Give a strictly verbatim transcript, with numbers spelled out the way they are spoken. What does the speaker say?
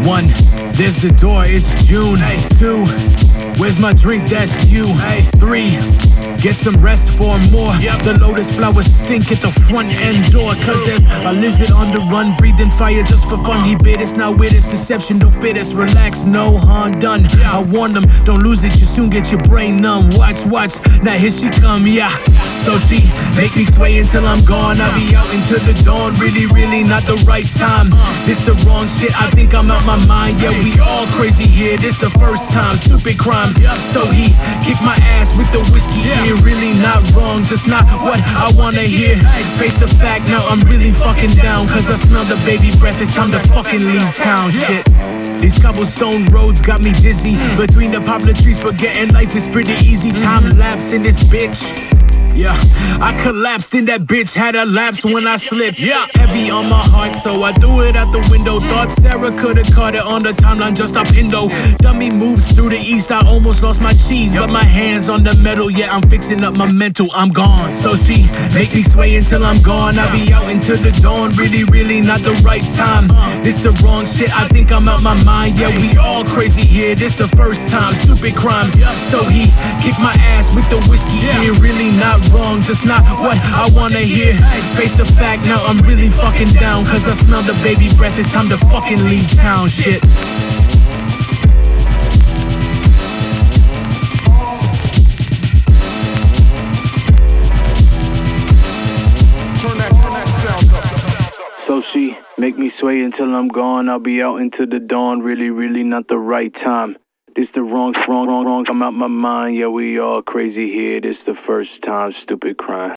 One, there's the door, it's June. Hey. Two, where's my drink, that's you. Hey. Three, get some rest for more. Yep. The lotus flowers stink at the front end door. Cause there's a lizard on the run, breathing fire just for fun. He bit us, now with us, deception don't fit us. Relax, no harm done. I warned them, don't lose it, you soon get your brain numb. Watch, watch, now here she come, yeah. So she make me sway until I'm gone. I'll be out into the dawn, really, really not the right time. This the wrong shit, I think I'm out my mind. Yeah, we all crazy here, this the first time. Stupid crimes, so he kicked my ass with the whiskey here. Really not wrong, just not what I wanna hear. Face the fact, now I'm really fucking down. Cause I smell the baby breath, it's time to fucking leave town. Shit, these cobblestone roads got me dizzy. Between the poplar trees, forgetting life is pretty easy. Time lapse in this bitch. Yeah, I collapsed in that bitch, had a lapse when I slipped. Yeah, heavy on my heart, so I threw it out the window. Thought Sarah could've caught it on the timeline, just up Indo. Dummy moves through the east, I almost lost my cheese. But my hands on the metal, yeah, I'm fixing up my mental, I'm gone. So she make me sway until I'm gone. I'll be out into the dawn, really, really not the right time. This the wrong shit, I think I'm out my mind. Yeah, we all crazy here, this the first time. Stupid crimes, so he kicked my ass with the whiskey here. Really not wrong, just not what I wanna hear. Face the fact, now I'm really fucking down. Cause I smell the baby breath, it's time to fucking leave town. Shit. So she make me sway until I'm gone. I'll be out into the dawn, really, really not the right time. This the wrong, wrong, wrong, wrong. I'm out my mind. Yeah, we all crazy here. This the first time. Stupid crime.